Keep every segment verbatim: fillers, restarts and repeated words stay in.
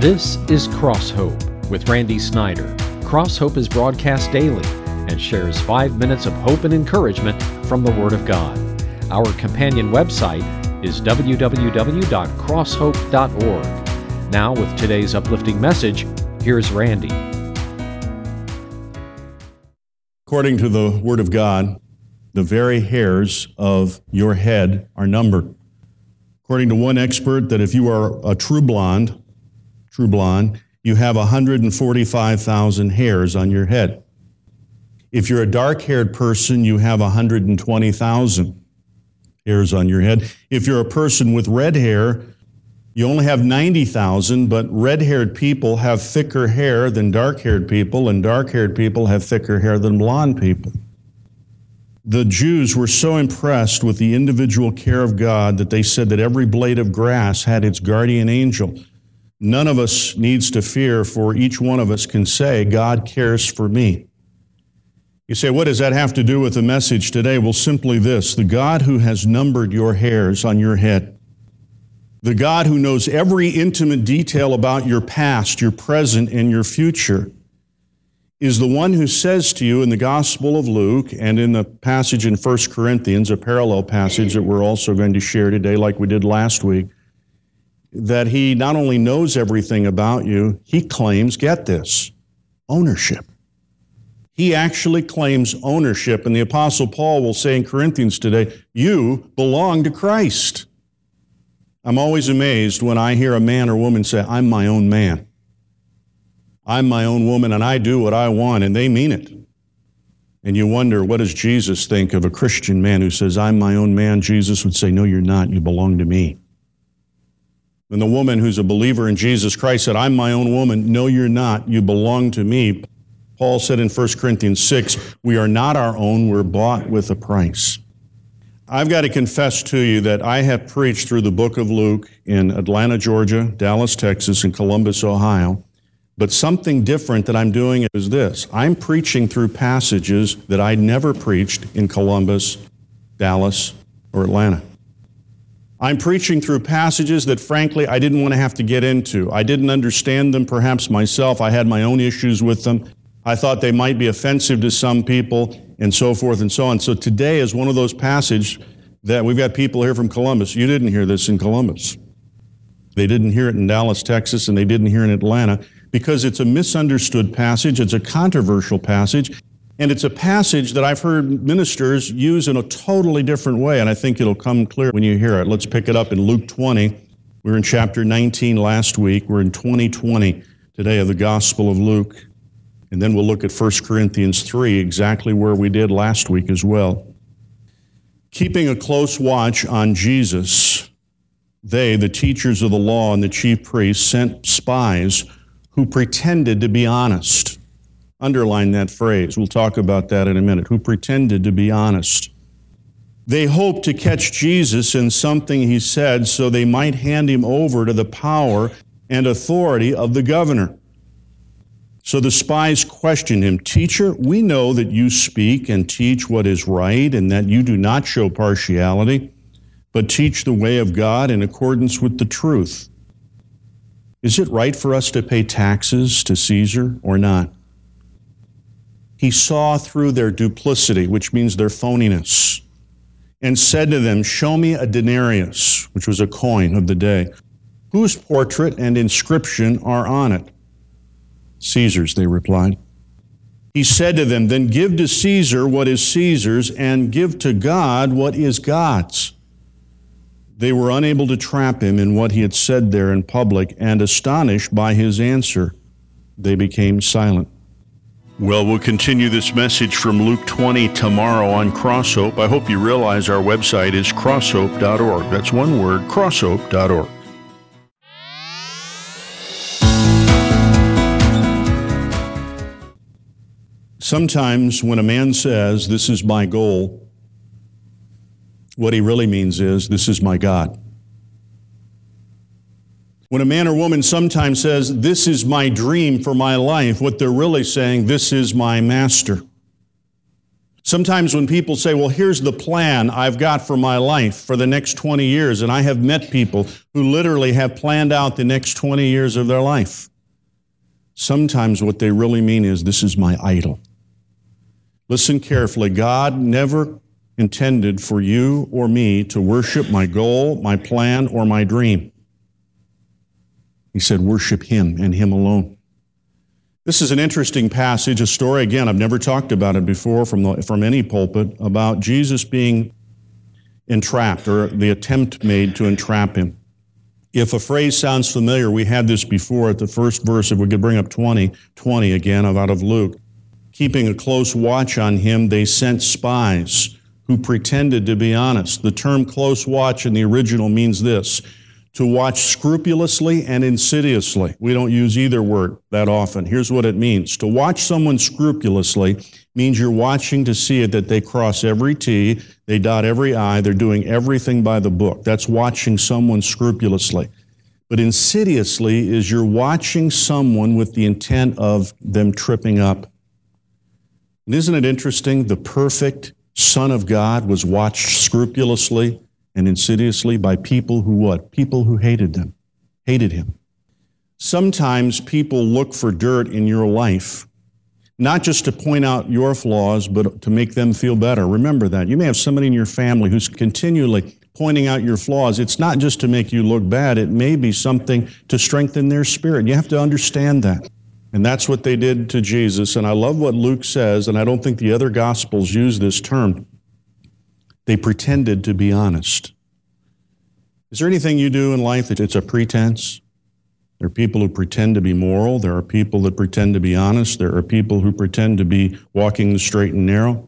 This is Cross Hope with Randy Snyder. Cross Hope is broadcast daily and shares five minutes of hope and encouragement from the Word of God. Our companion website is w w w dot cross hope dot org. Now, with today's uplifting message, here's Randy. According to the Word of God, the very hairs of your head are numbered. According to one expert, that if you are a true blonde, true blonde, you have one hundred forty-five thousand hairs on your head. If you're a dark-haired person, you have one hundred twenty thousand hairs on your head. If you're a person with red hair, you only have ninety thousand, but red-haired people have thicker hair than dark-haired people, and dark-haired people have thicker hair than blonde people. The Jews were so impressed with the individual care of God that they said that every blade of grass had its guardian angel. None of us needs to fear, for each one of us can say, God cares for me. You say, what does that have to do with the message today? Well, simply this: the God who has numbered your hairs on your head, the God who knows every intimate detail about your past, your present, and your future, is the one who says to you in the Gospel of Luke and in the passage in First Corinthians, a parallel passage that we're also going to share today like we did last week, that he not only knows everything about you, he claims, get this, ownership. He actually claims ownership. And the Apostle Paul will say in Corinthians today, you belong to Christ. I'm always amazed when I hear a man or woman say, I'm my own man. I'm my own woman and I do what I want, and they mean it. And you wonder, what does Jesus think of a Christian man who says, I'm my own man? Jesus would say, no, you're not. You belong to me. When the woman who's a believer in Jesus Christ said, I'm my own woman, no, you're not. You belong to me. Paul said in First Corinthians six, we are not our own. We're bought with a price. I've got to confess to you that I have preached through the book of Luke in Atlanta, Georgia, Dallas, Texas, and Columbus, Ohio. But something different that I'm doing is this. I'm preaching through passages that I never preached in Columbus, Dallas, or Atlanta. I'm preaching through passages that, frankly, I didn't want to have to get into. I didn't understand them perhaps myself. I had my own issues with them. I thought they might be offensive to some people, and so forth and so on. So today is one of those passages that we've got people here from Columbus. You didn't hear this in Columbus. They didn't hear it in Dallas, Texas, and they didn't hear it in Atlanta, because it's a misunderstood passage, it's a controversial passage, and it's a passage that I've heard ministers use in a totally different way, and I think it'll come clear when you hear it. Let's pick it up in Luke twenty. We were in chapter nineteen last week. We're in twenty twenty today of the Gospel of Luke. And then we'll look at First Corinthians three, exactly where we did last week as well. Keeping a close watch on Jesus, they, the teachers of the law and the chief priests, sent spies who pretended to be honest. Underline that phrase. We'll talk about that in a minute. Who pretended to be honest. They hoped to catch Jesus in something he said so they might hand him over to the power and authority of the governor. So the spies questioned him, Teacher, we know that you speak and teach what is right and that you do not show partiality, but teach the way of God in accordance with the truth. Is it right for us to pay taxes to Caesar or not? He saw through their duplicity, which means their phoniness, and said to them, Show me a denarius, which was a coin of the day. Whose portrait and inscription are on it? Caesar's, they replied. He said to them, Then give to Caesar what is Caesar's, and give to God what is God's. They were unable to trap him in what he had said there in public, and astonished by his answer, they became silent. Well, we'll continue this message from Luke twenty tomorrow on Cross Hope. I hope you realize our website is cross hope dot org. That's one word, cross hope dot org. Sometimes when a man says, this is my goal, what he really means is, this is my God. When a man or woman sometimes says, this is my dream for my life, what they're really saying, this is my master. Sometimes when people say, well, here's the plan I've got for my life for the next twenty years, and I have met people who literally have planned out the next twenty years of their life. Sometimes what they really mean is, this is my idol. Listen carefully. God never intended for you or me to worship my goal, my plan, or my dream. He said, worship Him and Him alone. This is an interesting passage, a story, again, I've never talked about it before from, the, from any pulpit, about Jesus being entrapped, or the attempt made to entrap Him. If a phrase sounds familiar, we had this before at the first verse, if we could bring up twenty, twenty again, out of Luke. Keeping a close watch on Him, they sent spies who pretended to be honest. The term close watch in the original means this: to watch scrupulously and insidiously. We don't use either word that often. Here's what it means. To watch someone scrupulously means you're watching to see it that they cross every T, they dot every I, they're doing everything by the book. That's watching someone scrupulously. But insidiously is you're watching someone with the intent of them tripping up. And isn't it interesting? The perfect Son of God was watched scrupulously and insidiously by people who what? People who hated them, hated Him. Sometimes people look for dirt in your life, not just to point out your flaws, but to make them feel better. Remember that. You may have somebody in your family who's continually pointing out your flaws. It's not just to make you look bad. It may be something to strengthen their spirit. You have to understand that. And that's what they did to Jesus. And I love what Luke says, and I don't think the other Gospels use this term. They pretended to be honest. Is there anything you do in life that it's a pretense? There are people who pretend to be moral. There are people that pretend to be honest. There are people who pretend to be walking the straight and narrow.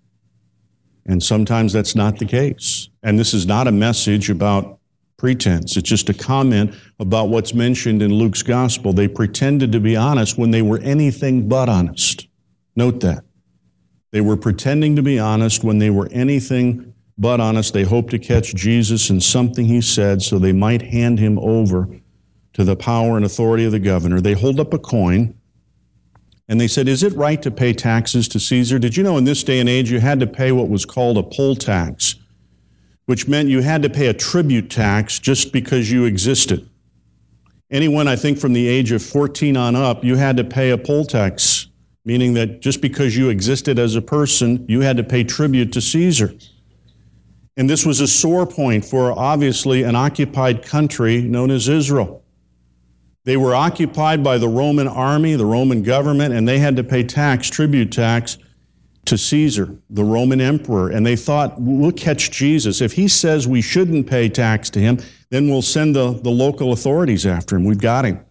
And sometimes that's not the case. And this is not a message about pretense. It's just a comment about what's mentioned in Luke's gospel. They pretended to be honest when they were anything but honest. Note that. They were pretending to be honest when they were anything but honest. They hoped to catch Jesus in something He said so they might hand Him over to the power and authority of the governor. They hold up a coin and they said, is it right to pay taxes to Caesar? Did you know in this day and age you had to pay what was called a poll tax, which meant you had to pay a tribute tax just because you existed. Anyone, I think, from the age of fourteen on up, you had to pay a poll tax, meaning that just because you existed as a person, you had to pay tribute to Caesar. And this was a sore point for, obviously, an occupied country known as Israel. They were occupied by the Roman army, the Roman government, and they had to pay tax, tribute tax, to Caesar, the Roman emperor. And they thought, we'll catch Jesus. If He says we shouldn't pay tax to Him, then we'll send the, the local authorities after Him. We've got Him.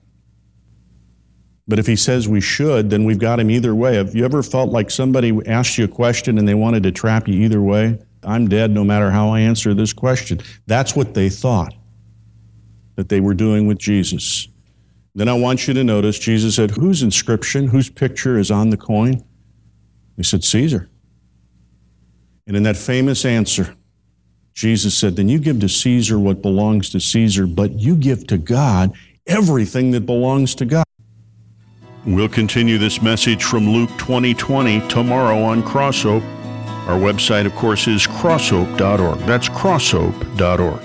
But if He says we should, then we've got Him either way. Have you ever felt like somebody asked you a question and they wanted to trap you either way? I'm dead no matter how I answer this question. That's what they thought that they were doing with Jesus. Then I want you to notice, Jesus said, whose inscription, whose picture is on the coin? They said, Caesar. And in that famous answer, Jesus said, then you give to Caesar what belongs to Caesar, but you give to God everything that belongs to God. We'll continue this message from Luke twenty twenty tomorrow on Crosshope. Our website, of course, is crosshope dot org. That's crosshope dot org.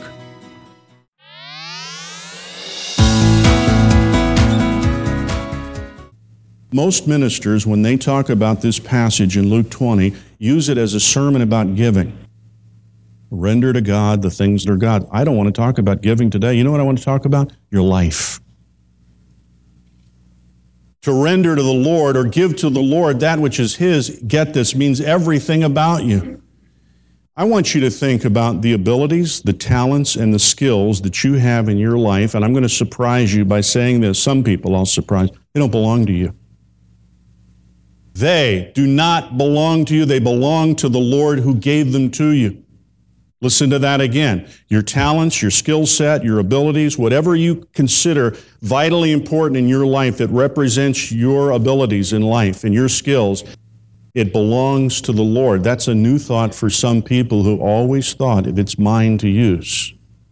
Most ministers, when they talk about this passage in Luke twenty, use it as a sermon about giving. Render to God the things that are God. I don't want to talk about giving today. You know what I want to talk about? Your life. To render to the Lord or give to the Lord that which is His, get this, means everything about you. I want you to think about the abilities, the talents, and the skills that you have in your life, and I'm going to surprise you by saying this. Some people I'll surprise. They don't belong to you. They do not belong to you. They belong to the Lord who gave them to you. Listen to that again. Your talents, your skill set, your abilities, whatever you consider vitally important in your life that represents your abilities in life and your skills, it belongs to the Lord. That's a new thought for some people who always thought if it's mine to use.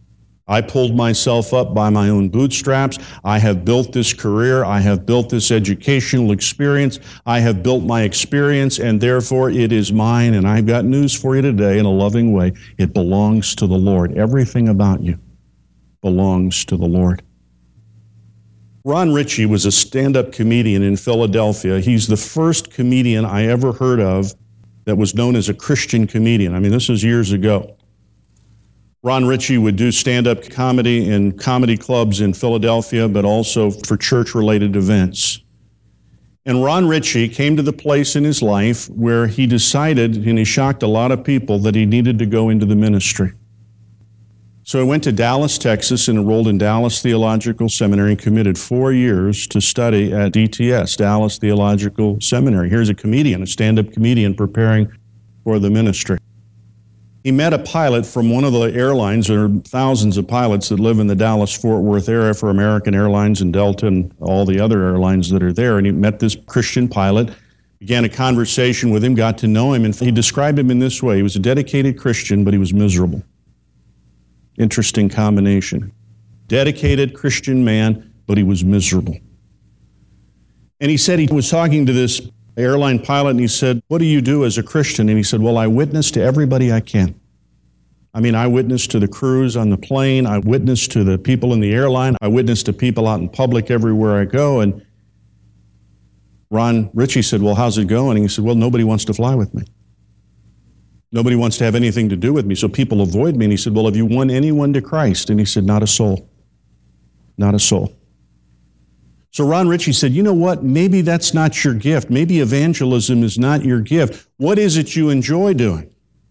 I pulled myself up by my own bootstraps. I have built this career. I have built this educational experience. I have built my experience, and therefore it is mine. And I've got news for you today in a loving way. It belongs to the Lord. Everything about you belongs to the Lord. Ron Ritchie was a stand-up comedian in Philadelphia. He's the first comedian I ever heard of that was known as a Christian comedian. I mean, this was years ago. Ron Ritchie would do stand-up comedy in comedy clubs in Philadelphia, but also for church-related events. And Ron Ritchie came to the place in his life where he decided, and he shocked a lot of people, that he needed to go into the ministry. So he went to Dallas, Texas, and enrolled in Dallas Theological Seminary and committed four years to study at D T S, Dallas Theological Seminary. Here's a comedian, a stand-up comedian preparing for the ministry. He met a pilot from one of the airlines. There are thousands of pilots that live in the Dallas-Fort Worth area for American Airlines and Delta and all the other airlines that are there. And he met this Christian pilot, began a conversation with him, got to know him, and he described him in this way. He was a dedicated Christian, but he was miserable. Interesting combination. Dedicated Christian man, but he was miserable. And he said he was talking to this airline pilot, and he said, "What do you do as a Christian?" And he said, "Well, I witness to everybody I can. I mean, I witness to the crews on the plane. I witness to the people in the airline. I witness to people out in public everywhere I go." And Ron Ritchie said, "Well, how's it going?" And he said, "Well, nobody wants to fly with me. Nobody wants to have anything to do with me, so people avoid me." And he said, "Well, have you won anyone to Christ?" And he said, "Not a soul. Not a soul." So Ron Ritchie said, "You know what? Maybe that's not your gift. Maybe evangelism is not your gift. What is it you enjoy doing?"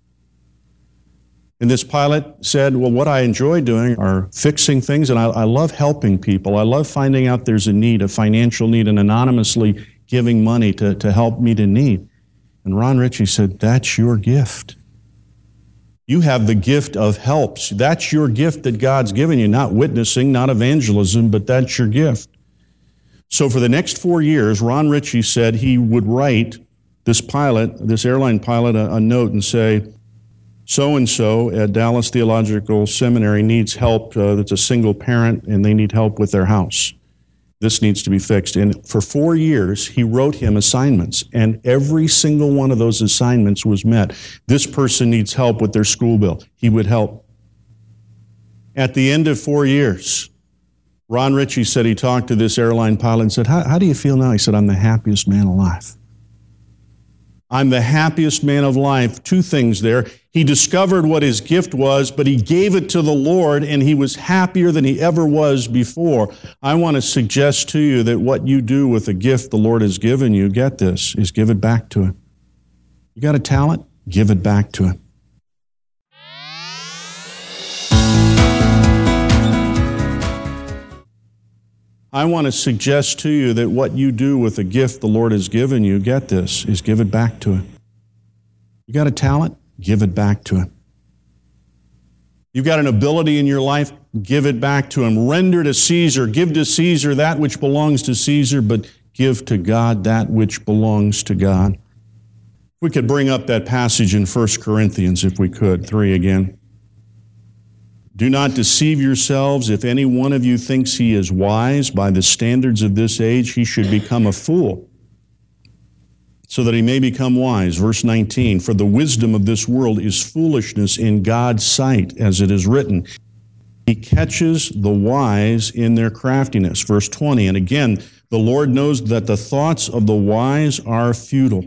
And this pilot said, "Well, what I enjoy doing are fixing things, and I, I love helping people. I love finding out there's a need, a financial need, and anonymously giving money to, to help meet a need." And Ron Ritchie said, "That's your gift. You have the gift of helps. That's your gift that God's given you, not witnessing, not evangelism, but that's your gift." So for the next four years, Ron Ritchie said he would write this pilot, this airline pilot, a, a note and say, "So-and-so at Dallas Theological Seminary needs help. Uh, that's a single parent, and they need help with their house. This needs to be fixed." And for four years, he wrote him assignments, and every single one of those assignments was met. This person needs help with their school bill. He would help. At the end of four years, Ron Ritchie said he talked to this airline pilot and said, how, how do you feel now? He said, "I'm the happiest man alive. I'm the happiest man of life." Two things there. He discovered what his gift was, but he gave it to the Lord, and he was happier than he ever was before. I want to suggest to you that what you do with the gift the Lord has given you, get this, is give it back to Him. You got a talent? Give it back to Him. I want to suggest to you that what you do with the gift the Lord has given you, get this, is give it back to Him. You got a talent? Give it back to Him. You've got an ability in your life? Give it back to Him. Render to Caesar. Give to Caesar that which belongs to Caesar, but give to God that which belongs to God. We could bring up that passage in First Corinthians, if we could, three again. "Do not deceive yourselves. If any one of you thinks he is wise by the standards of this age, he should become a fool, so that he may become wise." Verse nineteen, "For the wisdom of this world is foolishness in God's sight, as it is written, He catches the wise in their craftiness." Verse twenty, "And again, the Lord knows that the thoughts of the wise are futile."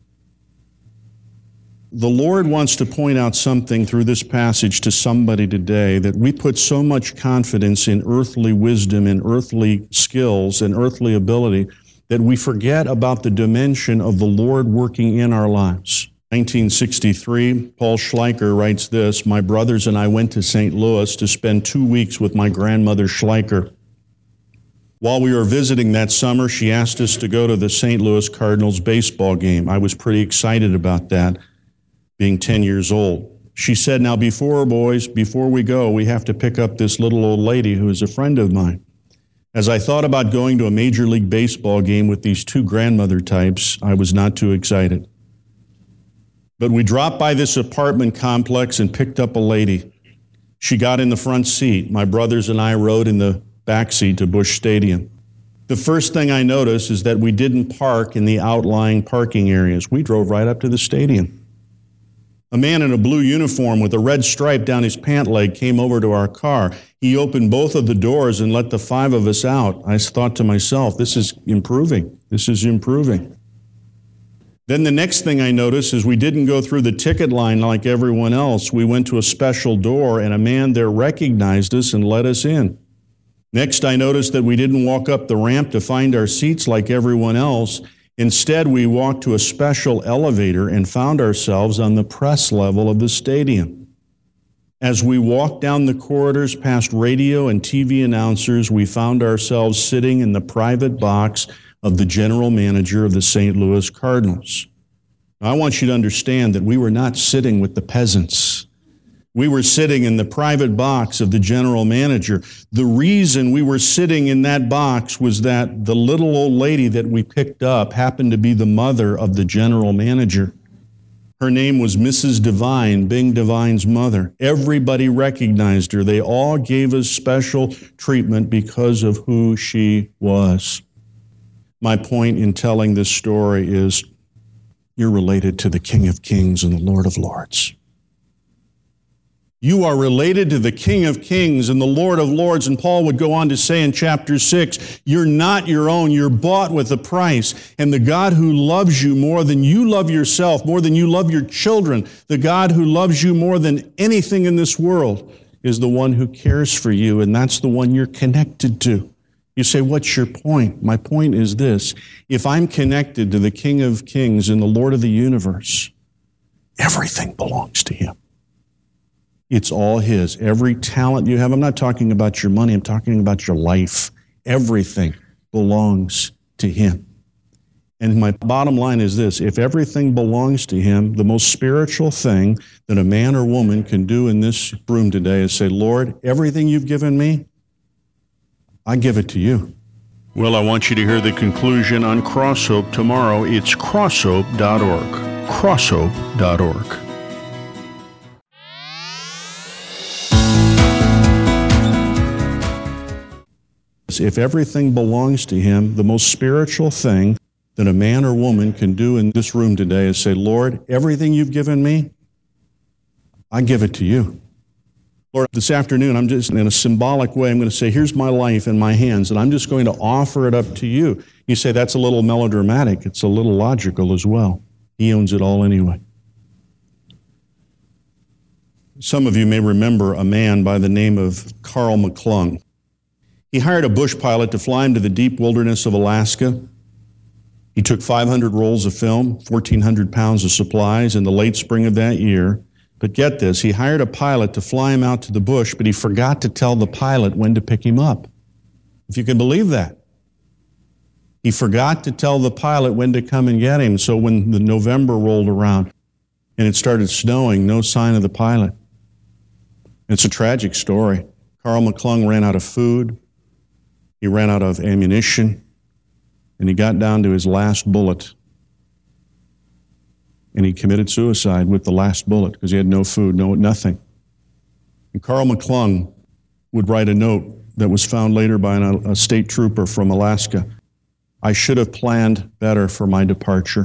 The Lord wants to point out something through this passage to somebody today, that we put so much confidence in earthly wisdom and earthly skills and earthly ability that we forget about the dimension of the Lord working in our lives. nineteen sixty-three, Paul Schleicher writes this, "My brothers and I went to Saint Louis to spend two weeks with my grandmother Schleicher. While we were visiting that summer, she asked us to go to the Saint Louis Cardinals baseball game. I was pretty excited about that, being ten years old. She said, 'Now before, boys, before we go, we have to pick up this little old lady who is a friend of mine.' As I thought about going to a Major League Baseball game with these two grandmother types, I was not too excited. But we dropped by this apartment complex and picked up a lady. She got in the front seat. My brothers and I rode in the back seat to Busch Stadium. The first thing I noticed is that we didn't park in the outlying parking areas. We drove right up to the stadium. A man in a blue uniform with a red stripe down his pant leg came over to our car. He opened both of the doors and let the five of us out. I thought to myself, this is improving. This is improving. Then the next thing I noticed is we didn't go through the ticket line like everyone else. We went to a special door, and a man there recognized us and let us in. Next, I noticed that we didn't walk up the ramp to find our seats like everyone else. Instead, we walked to a special elevator and found ourselves on the press level of the stadium. As we walked down the corridors past radio and T V announcers, we found ourselves sitting in the private box of the general manager of the Saint Louis Cardinals. Now, I want you to understand that we were not sitting with the peasants. We were sitting in the private box of the general manager. The reason we were sitting in that box was that the little old lady that we picked up happened to be the mother of the general manager. Her name was Missus Devine, Bing Devine's mother. Everybody recognized her. They all gave us special treatment because of who she was. My point in telling this story is you're related to the King of Kings and the Lord of Lords. You are related to the King of Kings and the Lord of Lords. And Paul would go on to say in chapter six, you're not your own. You're bought with a price. And the God who loves you more than you love yourself, more than you love your children, the God who loves you more than anything in this world is the one who cares for you. And that's the one you're connected to. You say, what's your point? My point is this. If I'm connected to the King of Kings and the Lord of the universe, everything belongs to Him. It's all His. Every talent you have, I'm not talking about your money, I'm talking about your life. Everything belongs to Him. And my bottom line is this, if everything belongs to Him, the most spiritual thing that a man or woman can do in this room today is say, Lord, everything you've given me, I give it to you. Well, I want you to hear the conclusion on Crosshope tomorrow. It's crosshope dot org. crosshope dot org. If everything belongs to Him, the most spiritual thing that a man or woman can do in this room today is say, Lord, everything you've given me, I give it to you. Lord, this afternoon, I'm just, in a symbolic way, I'm going to say, here's my life in my hands, and I'm just going to offer it up to you. You say, that's a little melodramatic. It's a little logical as well. He owns it all anyway. Some of you may remember a man by the name of Carl McClung. He hired a bush pilot to fly him to the deep wilderness of Alaska. He took five hundred rolls of film, fourteen hundred pounds of supplies in the late spring of that year. But get this, he hired a pilot to fly him out to the bush, but he forgot to tell the pilot when to pick him up. If you can believe that. He forgot to tell the pilot when to come and get him. So when the November rolled around and it started snowing, no sign of the pilot. It's a tragic story. Carl McClung ran out of food. He ran out of ammunition, and he got down to his last bullet. And he committed suicide with the last bullet because he had no food, no nothing. And Carl McClung would write a note that was found later by an, a state trooper from Alaska. I should have planned better for my departure.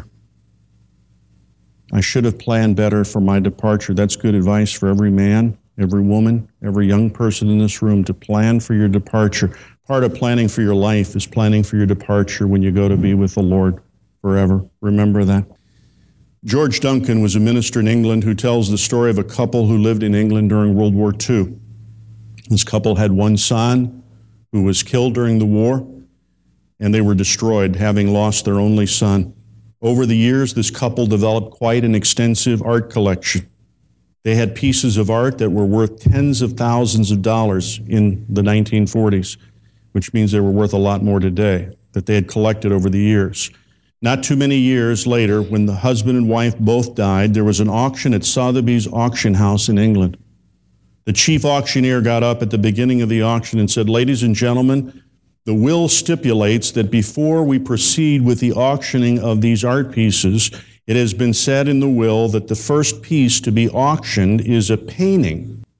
I should have planned better for my departure. That's good advice for every man, every woman, every young person in this room to plan for your departure. Part of planning for your life is planning for your departure when you go to be with the Lord forever. Remember that. George Duncan was a minister in England who tells the story of a couple who lived in England during World War Two. This couple had one son who was killed during the war, and they were destroyed, having lost their only son. Over the years, this couple developed quite an extensive art collection. They had pieces of art that were worth tens of thousands of dollars in the nineteen forties. Which means they were worth a lot more today, that they had collected over the years. Not too many years later, when the husband and wife both died, there was an auction at Sotheby's auction house in England. The chief auctioneer got up at the beginning of the auction and said, ladies and gentlemen, the will stipulates that before we proceed with the auctioning of these art pieces, it has been said in the will that the first piece to be auctioned is a painting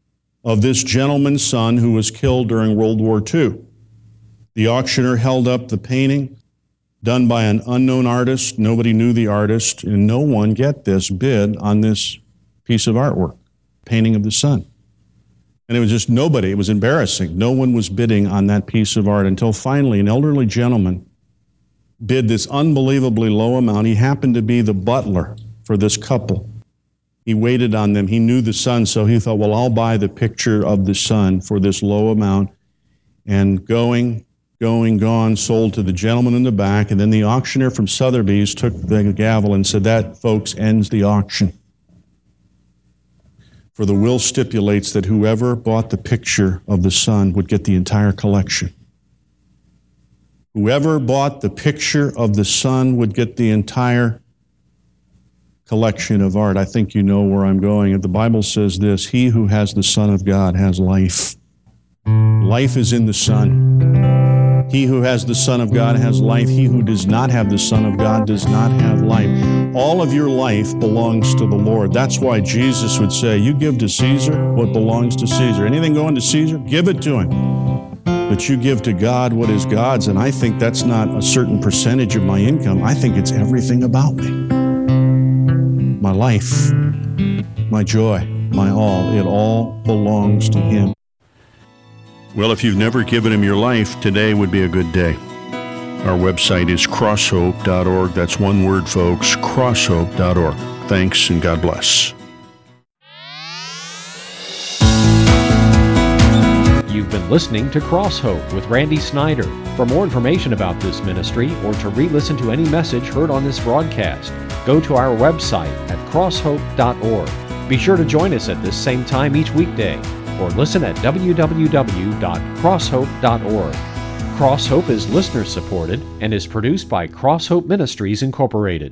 of this gentleman's son who was killed during World War Two. The auctioneer held up the painting done by an unknown artist. Nobody knew the artist, and no one, get this, bid on this piece of artwork, painting of the sun. And it was just nobody. It was embarrassing. No one was bidding on that piece of art until finally an elderly gentleman bid this unbelievably low amount. He happened to be the butler for this couple. He waited on them. He knew the sun, so he thought, well, I'll buy the picture of the sun for this low amount. And going, going, gone, sold to the gentleman in the back. And then the auctioneer from Sotheby's took the gavel and said, that, folks, ends the auction. For the will stipulates that whoever bought the picture of the sun would get the entire collection. Whoever bought the picture of the sun would get the entire collection of art. I think you know where I'm going. The Bible says this, he who has the Son of God has life. Life is in the Son. He who has the Son of God has life. He who does not have the Son of God does not have life. All of your life belongs to the Lord. That's why Jesus would say, you give to Caesar what belongs to Caesar. Anything going to Caesar, give it to him. But you give to God what is God's, and I think that's not a certain percentage of my income. I think it's everything about me. My life, my joy, my all. It all belongs to Him. Well, if you've never given Him your life, today would be a good day. Our website is crosshope dot org. That's one word, folks, crosshope dot org. Thanks, and God bless. You've been listening to Cross Hope with Randy Snyder. For more information about this ministry or to re-listen to any message heard on this broadcast, go to our website at crosshope dot org. Be sure to join us at this same time each weekday, or listen at w w w dot crosshope dot org. Cross Hope is listener supported and is produced by Cross Hope Ministries Incorporated.